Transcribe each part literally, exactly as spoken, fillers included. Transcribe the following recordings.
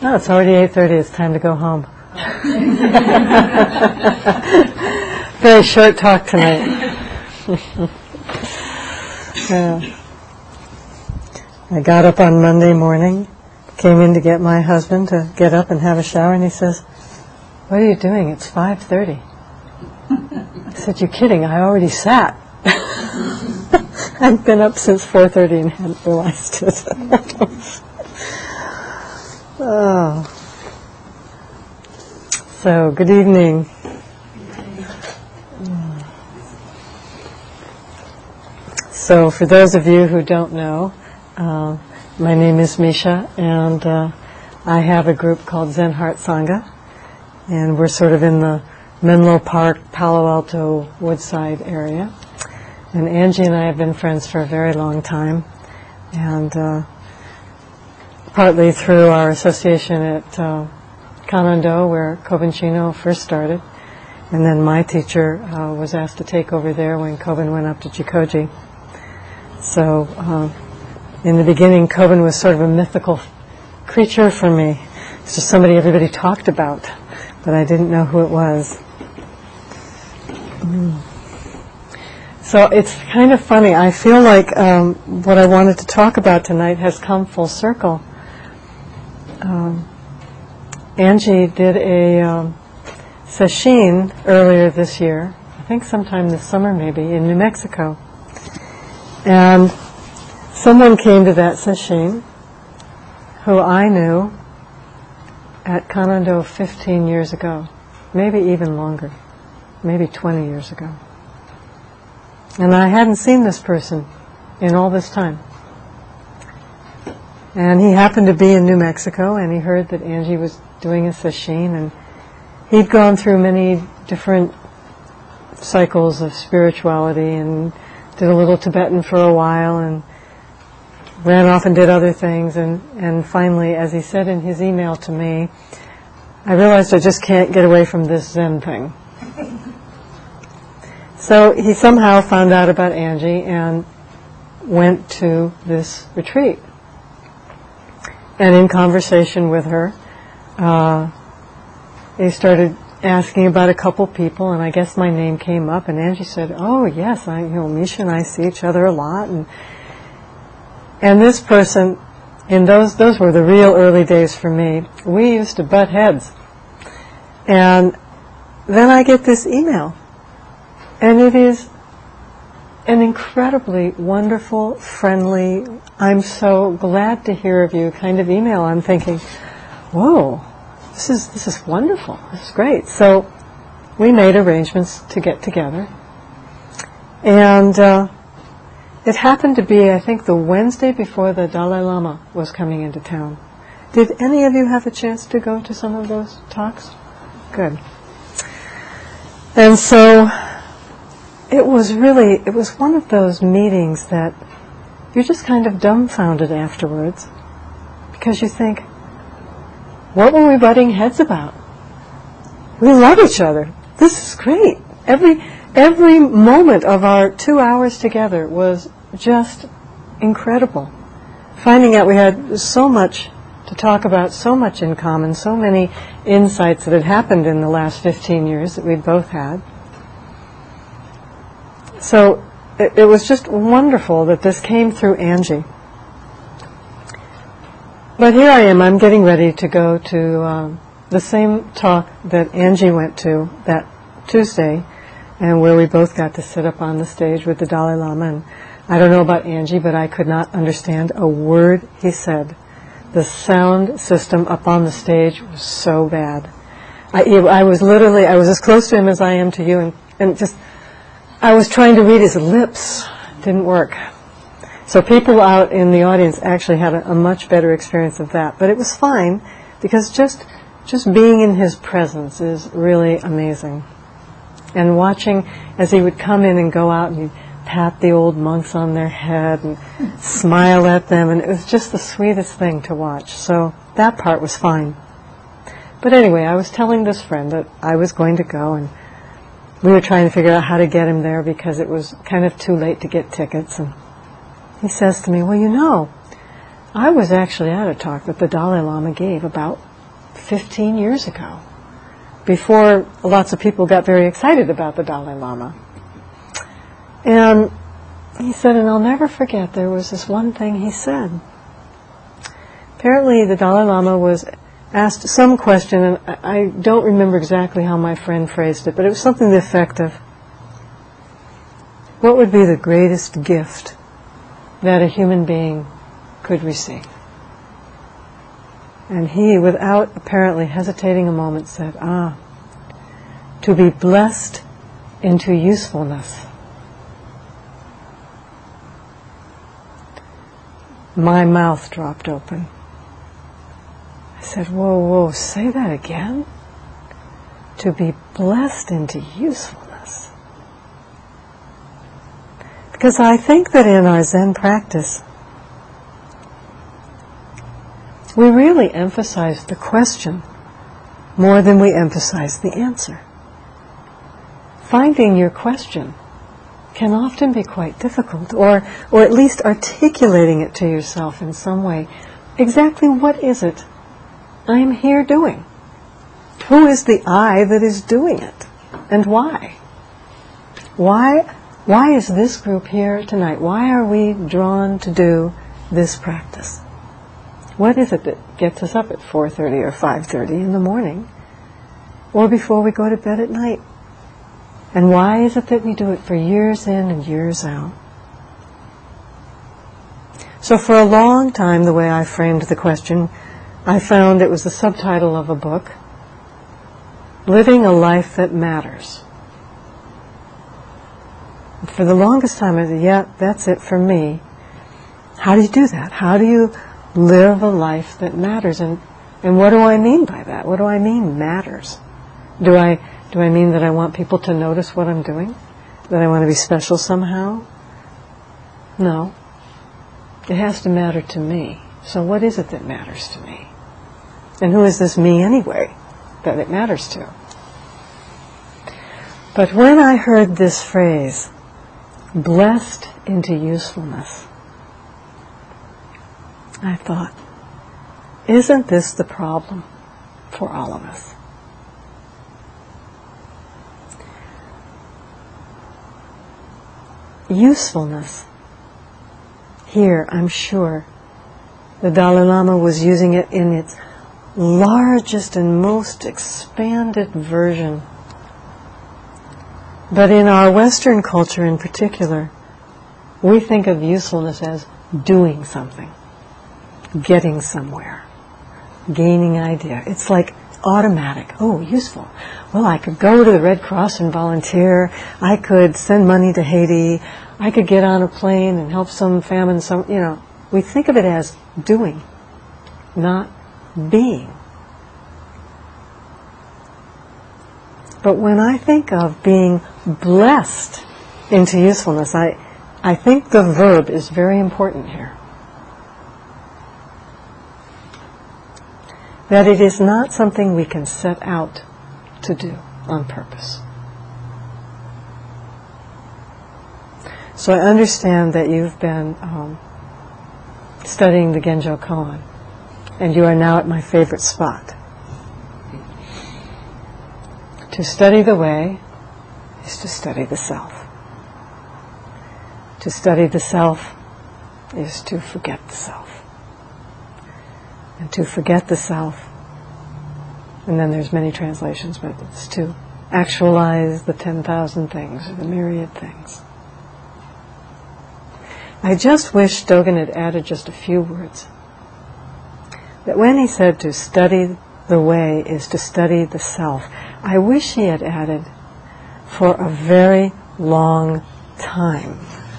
Oh, it's already eight thirty. It's time to go home. Very short talk tonight. Yeah. I got up on Monday morning, came in to get my husband to get up and have a shower, and he says, "What are you doing? It's five thirty. I said, "You're kidding. I already sat." I've been up since four thirty and hadn't realized it. Oh. So, good evening. So, for those of you who don't know, uh, my name is Misha, and uh, I have a group called Zen Heart Sangha, and we're sort of in the Menlo Park, Palo Alto, Woodside area. And Angie and I have been friends for a very long time, and uh, partly through our association at uh, Kannon-do, where Kobun Chino first started, and then my teacher uh, was asked to take over there when Kobun went up to Jikoji. So uh, in the beginning, Kobun was sort of a mythical creature for me. It's just somebody everybody talked about, but I didn't know who it was. Mm. So it's kind of funny. I feel like um, what I wanted to talk about tonight has come full circle. Um, Angie did a um, sesshin earlier this year, I think sometime this summer maybe, in New Mexico. And someone came to that sesshin who I knew at Kannon-do fifteen years ago, maybe even longer, maybe twenty years ago. And I hadn't seen this person in all this time. And he happened to be in New Mexico, and he heard that Angie was doing a sesshin, and he'd gone through many different cycles of spirituality and did a little Tibetan for a while and ran off and did other things, and, and finally, as he said in his email to me, I realized I just can't get away from this Zen thing. So he somehow found out about Angie and went to this retreat. And in conversation with her, uh, he started asking about a couple people, and I guess my name came up, and Angie said, "Oh yes, I, you know, Misha and I see each other a lot." And and this person, in those those were the real early days for me. We used to butt heads, and then I get this email. And it is an incredibly wonderful, friendly, I'm so glad to hear of you kind of email. I'm thinking, whoa, this is this is wonderful. This is great. So we made arrangements to get together. And uh, it happened to be, I think, the Wednesday before the Dalai Lama was coming into town. Did any of you have a chance to go to some of those talks? Good. And so it was really, it was one of those meetings that you're just kind of dumbfounded afterwards, because you think, what were we butting heads about? We love each other. This is great. Every every moment of our two hours together was just incredible. Finding out we had so much to talk about, so much in common, so many insights that had happened in the last fifteen years that we'd both had. So it, it was just wonderful that this came through Angie. But here I am, I'm getting ready to go to um, the same talk that Angie went to that Tuesday, and where we both got to sit up on the stage with the Dalai Lama. And I don't know about Angie, but I could not understand a word he said. The sound system up on the stage was so bad. I, I was literally, I was as close to him as I am to you, and, and just, I was trying to read his lips. It didn't work. So people out in the audience actually had a, a much better experience of that. But it was fine, because just just being in his presence is really amazing. And watching as he would come in and go out and he'd pat the old monks on their head and smile at them, and it was just the sweetest thing to watch. So that part was fine. But anyway, I was telling this friend that I was going to go, and we were trying to figure out how to get him there because it was kind of too late to get tickets. And he says to me, well, you know, I was actually at a talk that the Dalai Lama gave about fifteen years ago, before lots of people got very excited about the Dalai Lama. And he said, and I'll never forget, there was this one thing he said. Apparently the Dalai Lama was asked some question, and I don't remember exactly how my friend phrased it, but it was something to the effect of, what would be the greatest gift that a human being could receive? And he, without apparently hesitating a moment, said, ah, to be blessed into usefulness. My mouth dropped open. I said, whoa, whoa, say that again? To be blessed into usefulness. Because I think that in our Zen practice, we really emphasize the question more than we emphasize the answer. Finding your question can often be quite difficult, or, or at least articulating it to yourself in some way. Exactly what is it I'm here doing? Who is the I that is doing it? And why? Why, why is this group here tonight? Why are we drawn to do this practice? What is it that gets us up at four thirty or five thirty in the morning, or before we go to bed at night? And why is it that we do it for years in and years out? So for a long time, the way I framed the question, I found it was the subtitle of a book, Living a Life That Matters. And for the longest time, I said, yeah, that's it for me. How do you do that? How do you live a life that matters? And, and what do I mean by that? What do I mean matters? Do I... Do I mean that I want people to notice what I'm doing? That I want to be special somehow? No. It has to matter to me. So what is it that matters to me? And who is this me anyway that it matters to? But when I heard this phrase, blessed into usefulness, I thought, isn't this the problem for all of us? Usefulness. Here, I'm sure, the Dalai Lama was using it in its largest and most expanded version. But in our Western culture in particular, we think of usefulness as doing something, getting somewhere, gaining idea. It's like automatic. Oh, useful. Well, I could go to the Red Cross and volunteer. I could send money to Haiti. I could get on a plane and help some famine. Some, you know, we think of it as doing, not being. But when I think of being blessed into usefulness, I, I think the verb is very important here. That it is not something we can set out to do on purpose. So I understand that you've been um, studying the Genjo Koan, and you are now at my favorite spot. To study the way is to study the self. To study the self is to forget the self. And to forget the self, and then there's many translations, but it's to actualize the ten thousand things, or the myriad things. I just wish Dogen had added just a few words. That when he said to study the way is to study the self, I wish he had added for a very long time.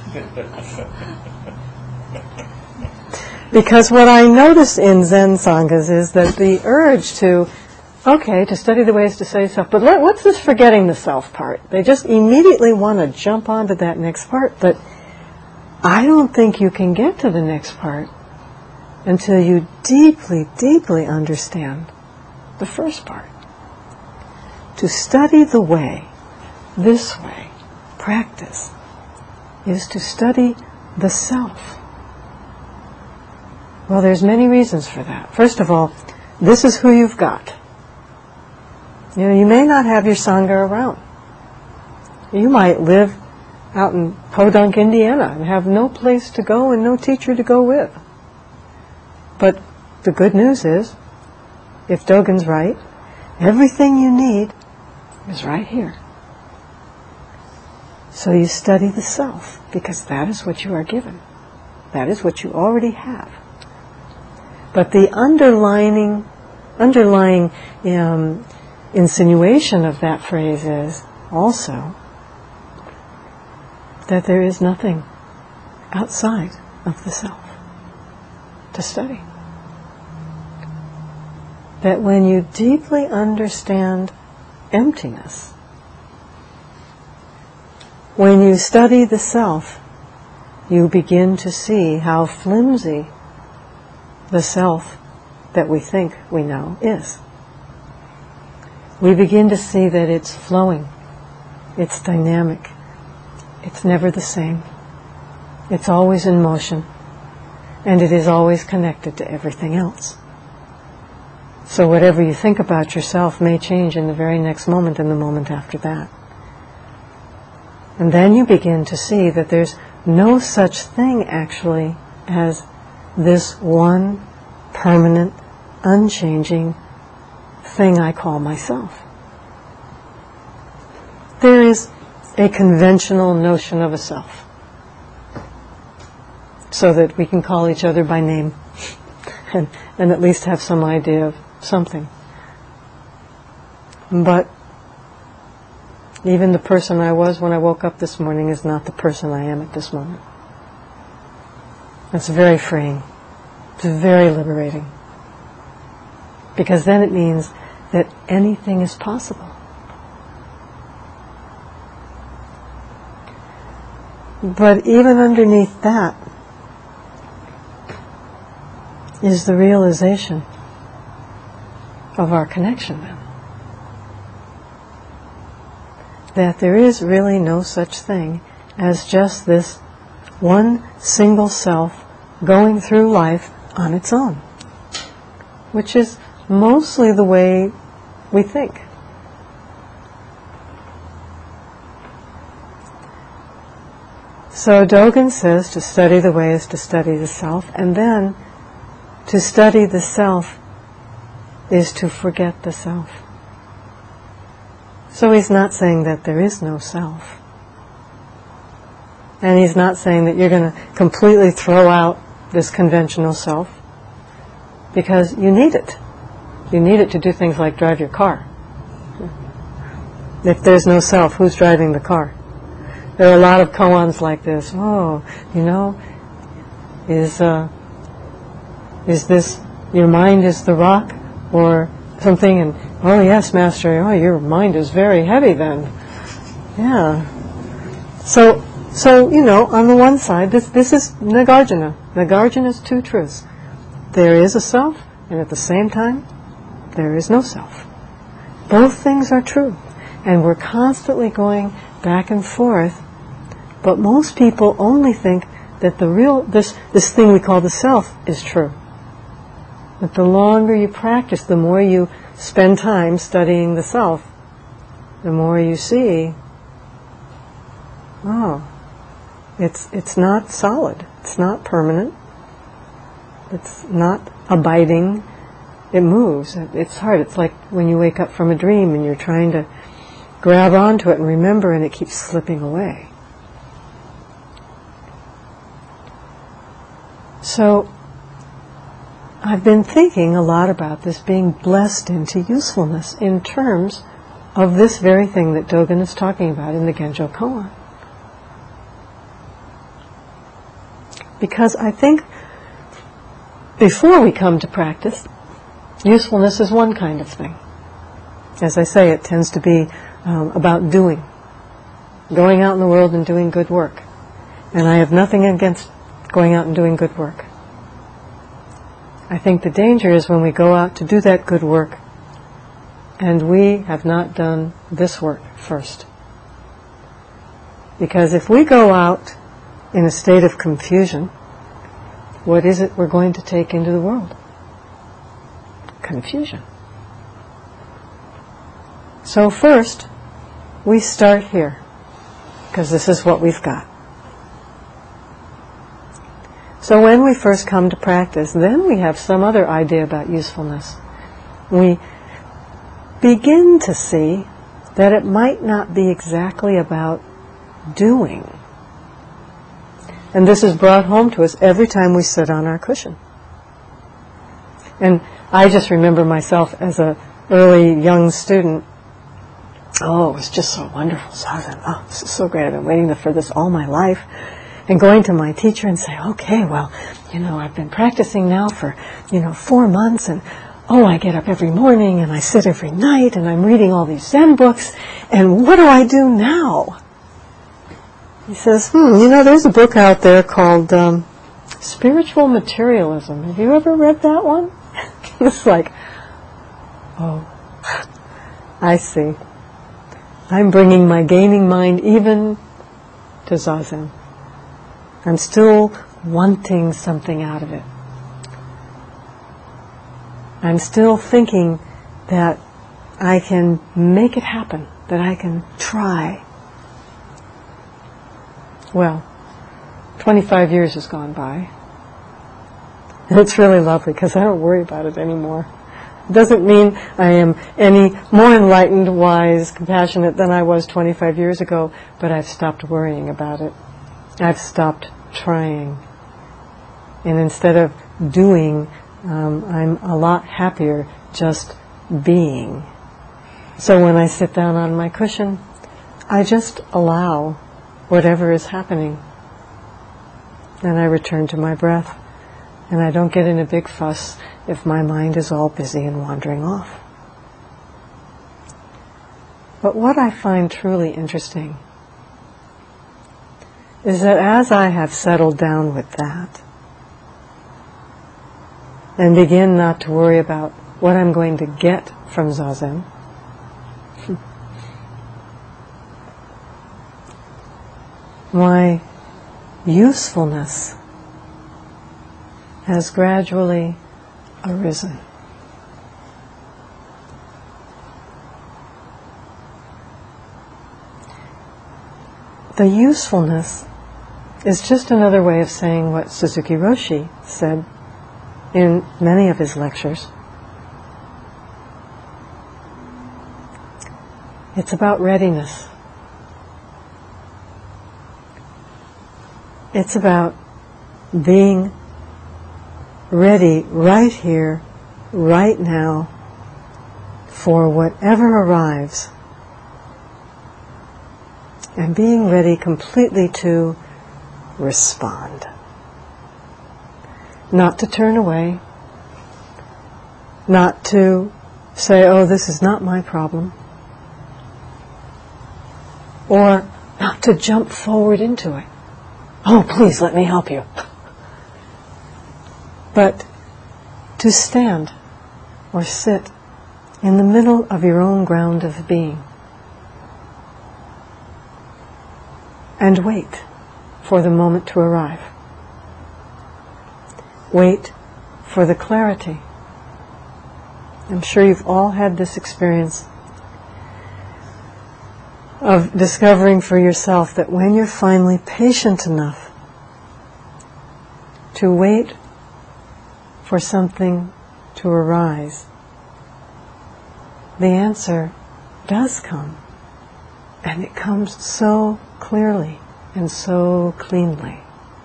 Because what I notice in Zen Sanghas is that the urge to, okay, to study the way is to study self, but let, what's this forgetting the self part? They just immediately want to jump onto that next part, but I don't think you can get to the next part until you deeply, deeply understand the first part. To study the way, this way, practice, is to study the self. Well, there's many reasons for that. First of all, this is who you've got. You know, you may not have your Sangha around. You might live out in Podunk, Indiana, and have no place to go and no teacher to go with. But the good news is, if Dogen's right, everything you need is right here. So you study the self, because that is what you are given. That is what you already have. But the underlining, underlying um, insinuation of that phrase is also that there is nothing outside of the self to study. That when you deeply understand emptiness, when you study the self, you begin to see how flimsy the self that we think we know is. We begin to see that it's flowing, it's dynamic, it's never the same, it's always in motion, and it is always connected to everything else. So whatever you think about yourself may change in the very next moment and the moment after that. And then you begin to see that there's no such thing actually as this one permanent, unchanging thing I call myself. There is a conventional notion of a self, so that we can call each other by name and, and at least have some idea of something. But even the person I was when I woke up this morning is not the person I am at this moment. It's very freeing. It's very liberating. Because then it means that anything is possible. But even underneath that is the realization of our connection then. That there is really no such thing as just this one single self going through life on its own, which is mostly the way we think. So Dogen says to study the way is to study the self, and then to study the self is to forget the self. So he's not saying that there is no self. And he's not saying that you're going to completely throw out this conventional self, because you need it. You need it to do things like drive your car. If there's no self, who's driving the car? There are a lot of koans like this. Oh, you know, is uh, is this, your mind is the rock or something? And, oh yes, Master, oh, your mind is very heavy then. Yeah. So, so you know, on the one side, this this is Nagarjuna. Nagarjuna's two truths. There is a self, and at the same time, there is no self. Both things are true, and we're constantly going back and forth. But most people only think that the real, this this thing we call the self is true. But the longer you practice, the more you spend time studying the self, the more you see, oh, it's it's not solid, it's not permanent, it's not abiding, it moves, it's hard. It's like when you wake up from a dream and you're trying to grab onto it and remember, and it keeps slipping away. So I've been thinking a lot about this being blessed into usefulness in terms of this very thing that Dogen is talking about in the Genjo Koan. Because I think before we come to practice, usefulness is one kind of thing. As I say, it tends to be um, about doing, going out in the world and doing good work. And I have nothing against going out and doing good work. I think the danger is when we go out to do that good work and we have not done this work first. Because if we go out in a state of confusion, what is it we're going to take into the world? confusion. So first, we start here, because this is what we've got. So when we first come to practice, then we have some other idea about usefulness. We begin to see that it might not be exactly about doing. And this is brought home to us every time we sit on our cushion. And I just remember myself as a early young student. Oh, it was just so wonderful. Zazen. Oh, this is so great. I've been waiting for this all my life. And going to my teacher and say, okay, well, you know, I've been practicing now for, you know, four months and, oh, I get up every morning and I sit every night and I'm reading all these Zen books and what do I do now? He says, hmm, you know, there's a book out there called um, Spiritual Materialism. Have you ever read that one? It's like, oh, I see. I'm bringing my gaming mind even to Zazen. I'm still wanting something out of it. I'm still thinking that I can make it happen, that I can try. Well, twenty-five years has gone by. And it's really lovely because I don't worry about it anymore. It doesn't mean I am any more enlightened, wise, compassionate than I was twenty-five years ago, but I've stopped worrying about it. I've stopped trying. And instead of doing, um, I'm a lot happier just being. So when I sit down on my cushion, I just allow whatever is happening. And I return to my breath. And I don't get in a big fuss if my mind is all busy and wandering off. But what I find truly interesting is that as I have settled down with that and begin not to worry about what I'm going to get from Zazen, my usefulness has gradually arisen. The usefulness is just another way of saying what Suzuki Roshi said in many of his lectures. It's about readiness. It's about being ready right here, right now, for whatever arrives. And being ready completely to respond. Not to turn away. Not to say, oh, this is not my problem. Or not to jump forward into it. Oh, please let me help you. But to stand or sit in the middle of your own ground of being. And wait for the moment to arrive. Wait for the clarity. I'm sure you've all had this experience of discovering for yourself that when you're finally patient enough to wait for something to arise, the answer does come. And it comes so clearly and so cleanly.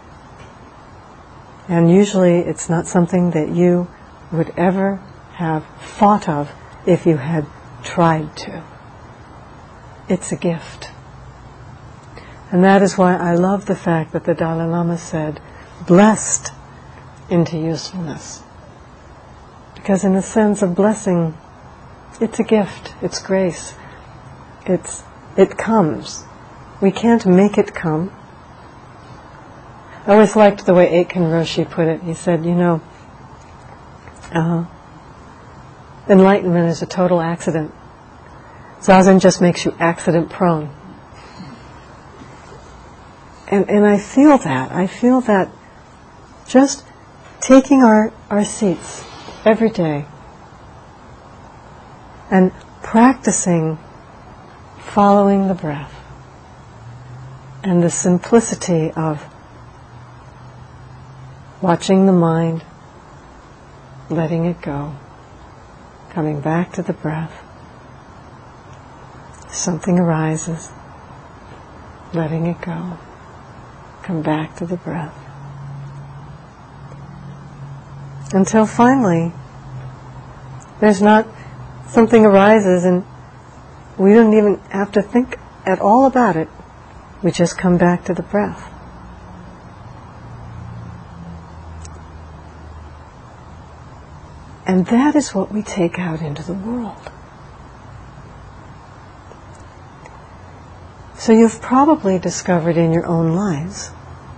And usually it's not something that you would ever have thought of if you had tried to. It's a gift. And that is why I love the fact that the Dalai Lama said, blessed into usefulness. Because in the sense of blessing, it's a gift, it's grace, it's it comes. We can't make it come. I always liked the way Aitken Roshi put it. He said, you know, uh, enlightenment is a total accident. Zazen just makes you accident prone. And and I feel that. I feel that just taking our, our seats every day and practicing following the breath and the simplicity of watching the mind, letting it go, coming back to the breath. Something arises, letting it go, come back to the breath. Until finally, there's not something arises and we don't even have to think at all about it. We just come back to the breath. And that is what we take out into the world. So you've probably discovered in your own lives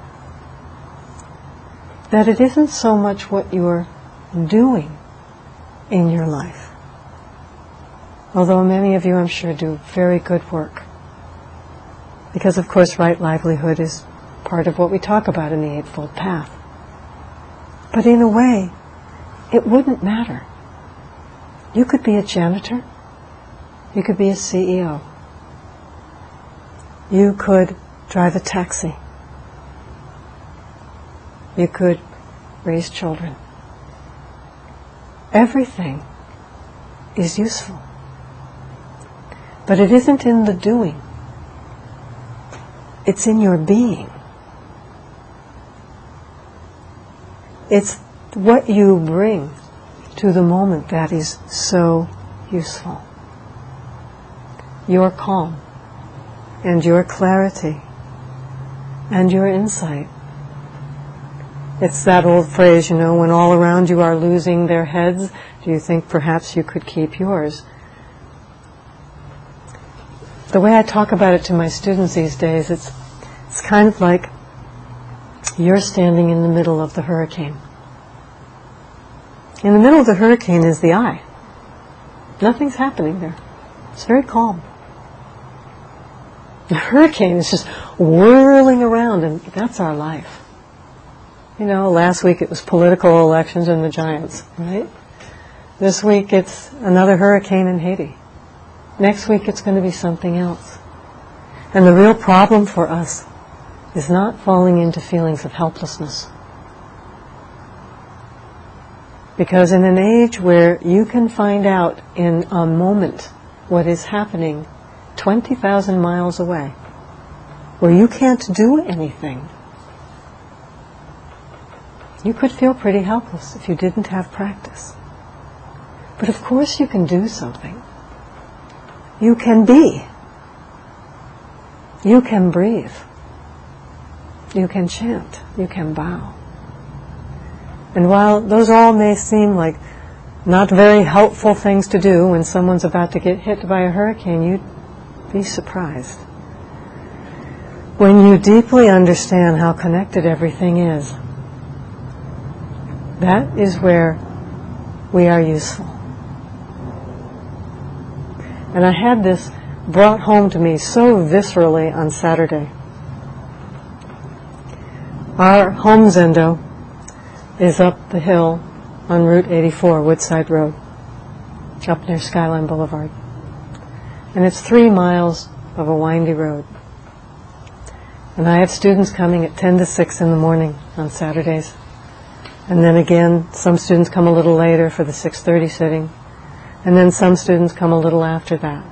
that it isn't so much what you're doing in your life, although many of you, I'm sure, do very good work. Because, of course, right livelihood is part of what we talk about in the Eightfold Path. But in a way, it wouldn't matter. You could be a janitor. You could be a C E O. You could drive a taxi. You could raise children. Everything is useful. But it isn't in the doing. It's in your being. It's what you bring to the moment that is so useful. Your calm and your clarity and your insight. It's that old phrase, you know, when all around you are losing their heads, do you think perhaps you could keep yours? The way I talk about it to my students these days, it's it's kind of like you're standing in the middle of the hurricane. In the middle of the hurricane is the eye. Nothing's happening there. It's very calm. The hurricane is just whirling around, and that's our life. You know, last week it was political elections and the giants, right? This week it's another hurricane in Haiti. Next week it's going to be something else. And the real problem for us is not falling into feelings of helplessness. Because in an age where you can find out in a moment what is happening twenty thousand miles away, where you can't do anything, you could feel pretty helpless if you didn't have practice. But of course you can do something. You can be. You can breathe. You can chant. You can bow. And while those all may seem like not very helpful things to do when someone's about to get hit by a hurricane, you'd be surprised. When you deeply understand how connected everything is, that is where we are useful. And I had this brought home to me so viscerally on Saturday. Our home zendo is up the hill on Route eighty-four, Woodside Road, up near Skyline Boulevard. And it's three miles of a windy road. And I have students coming at ten to six in the morning on Saturdays. And then again, some students come a little later for the six thirty sitting. And then some students come a little after that.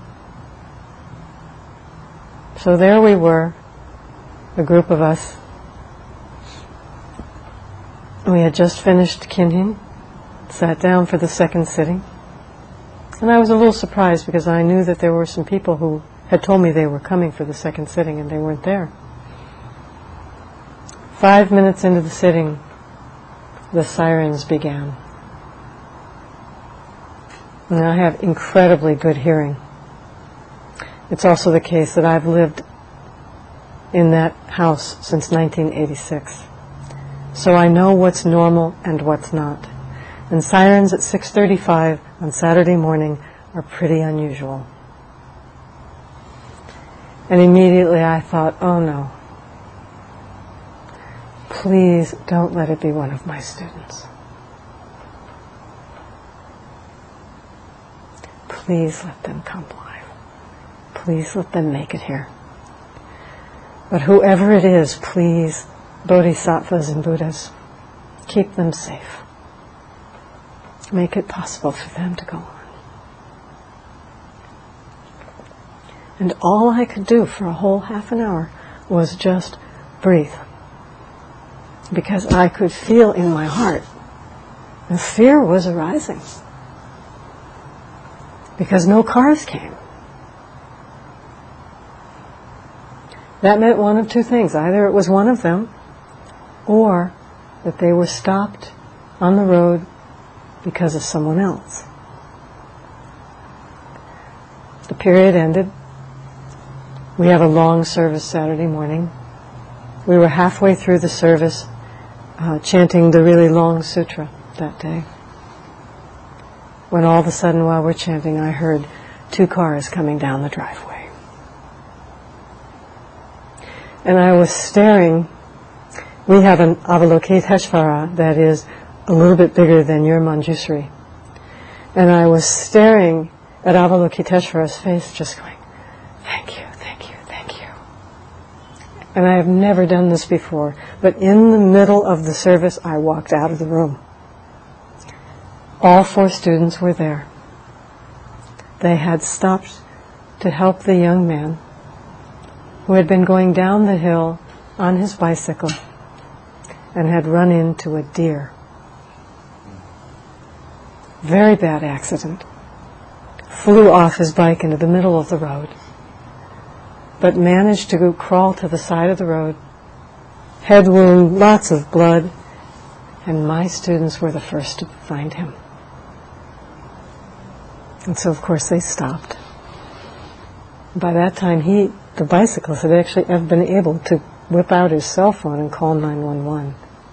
So there we were, a group of us. We had just finished Kinhin, sat down for the second sitting. And I was a little surprised because I knew that there were some people who had told me they were coming for the second sitting and they weren't there. Five minutes into the sitting, the sirens began. And I have incredibly good hearing. It's also the case that I've lived in that house since nineteen eighty-six. So I know what's normal and what's not. And sirens at six thirty-five on Saturday morning are pretty unusual. And immediately I thought, oh no. Please don't let it be one of my students. please let them come alive. Please let them make it here. But whoever it is, please, bodhisattvas and Buddhas, keep them safe. Make it possible for them to go on. And all I could do for a whole half an hour was just breathe. Because I could feel in my heart the fear was arising. Because no cars came. That meant one of two things. Either it was one of them, or that they were stopped on the road because of someone else. The period ended. We have a long service Saturday morning. We were halfway through the service uh, chanting the really long sutra that day, when all of a sudden while we're chanting I heard two cars coming down the driveway. And I was staring. We have an Avalokiteshvara that is a little bit bigger than your Manjusri. And I was staring at Avalokiteshvara's face just going, thank you, thank you, thank you. And I have never done this before, but in the middle of the service I walked out of the room. All four students were there. They had stopped to help the young man who had been going down the hill on his bicycle and had run into a deer. Very bad accident. Flew off his bike into the middle of the road, but managed to go crawl to the side of the road, head wound, lots of blood, and my students were the first to find him. And so of course they stopped. By that time he, the bicyclist, had actually been able to whip out his cell phone and call nine one one.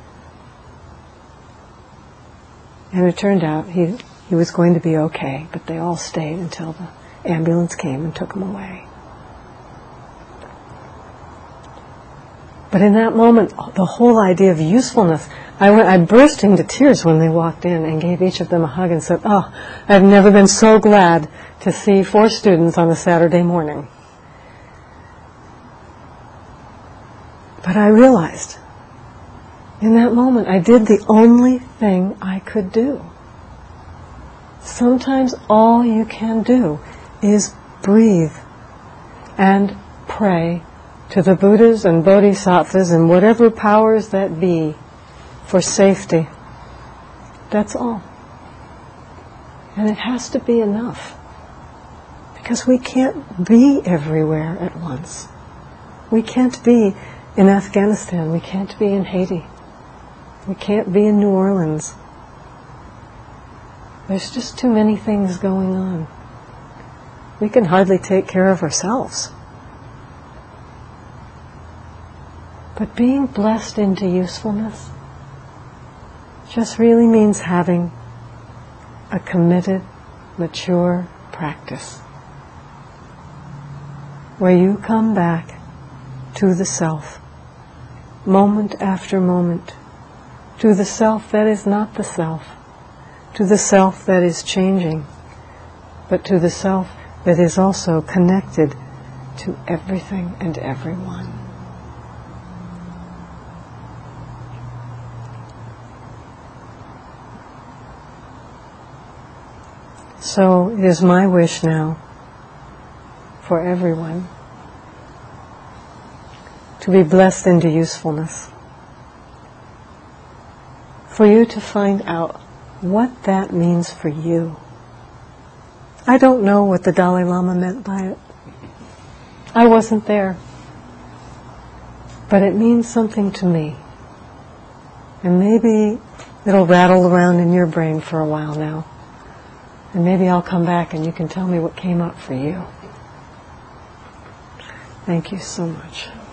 And it turned out he he was going to be okay, but they all stayed until the ambulance came and took him away. But in that moment, the whole idea of usefulness, I went, I burst into tears when they walked in and gave each of them a hug and said, oh, I've never been so glad to see four students on a Saturday morning. But I realized, in that moment, I did the only thing I could do. Sometimes all you can do is breathe and pray to the Buddhas and Bodhisattvas and whatever powers that be for safety. That's all. And it has to be enough. Because we can't be everywhere at once. We can't be in Afghanistan. We can't be in Haiti. We can't be in New Orleans. There's just too many things going on. We can hardly take care of ourselves. But being blessed into usefulness just really means having a committed, mature practice where you come back to the self, moment after moment, to the self that is not the self, to the self that is changing, but to the self that is also connected to everything and everyone. So it is my wish now for everyone to be blessed into usefulness, for you to find out what that means for you. I don't know what the Dalai Lama meant by it. I wasn't there. But it means something to me. And maybe it'll rattle around in your brain for a while now. And maybe I'll come back and you can tell me what came up for you. Thank you so much.